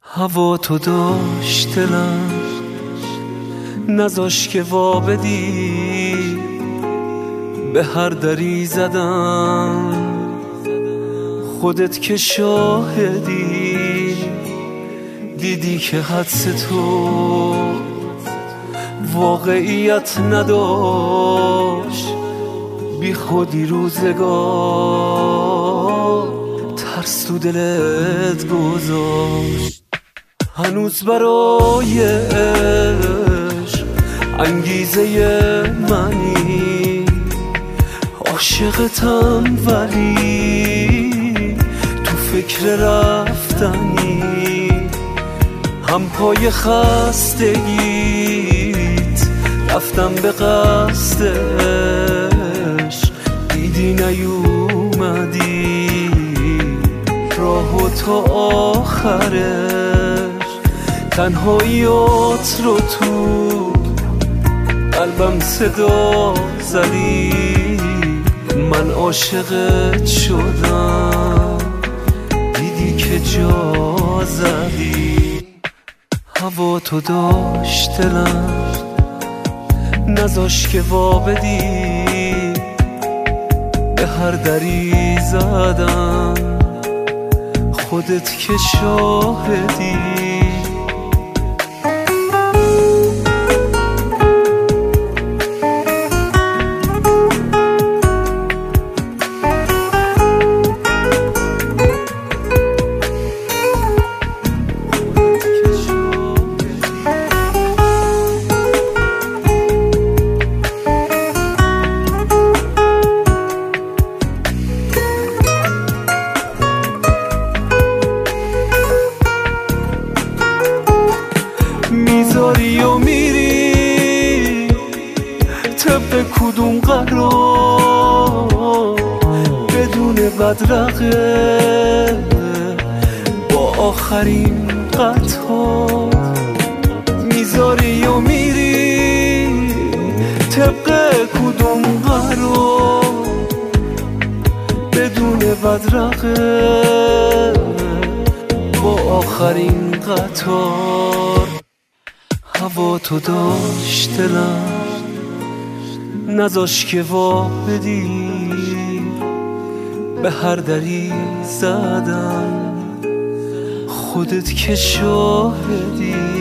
هوا تو داشت دلم نذاش که وا بدی، به هر دری زدم خودت که شاهدی، دیدی که حدس تو واقعیت نداشت، بی خودی روزگار ترس تو دلت گذاشت. هنوز برای عشق انگیزه منی، عاشقتم ولی تو فکر رفتنی، هم پای خستگیت رفتم به قصدش، دیدی نیومدی راه و تا آخرش، تنهاییات رو تو قلبم صدا زدی، من عاشقت شدم دیدی که جا زدی. هوا تو داشت دلم نذاش که وا بدی، به هر دری زدم خودت که شاهدی. میذاری و میری طبق کدوم قرار، بدون بدرقه با آخرین قطار. میذاری و میری طبق کدوم قرار، بدون بدرقه با آخرین قطار. هوا تو داشت دلم نذاش که وا بدی، به هر دری زدم خودت که شاهدی.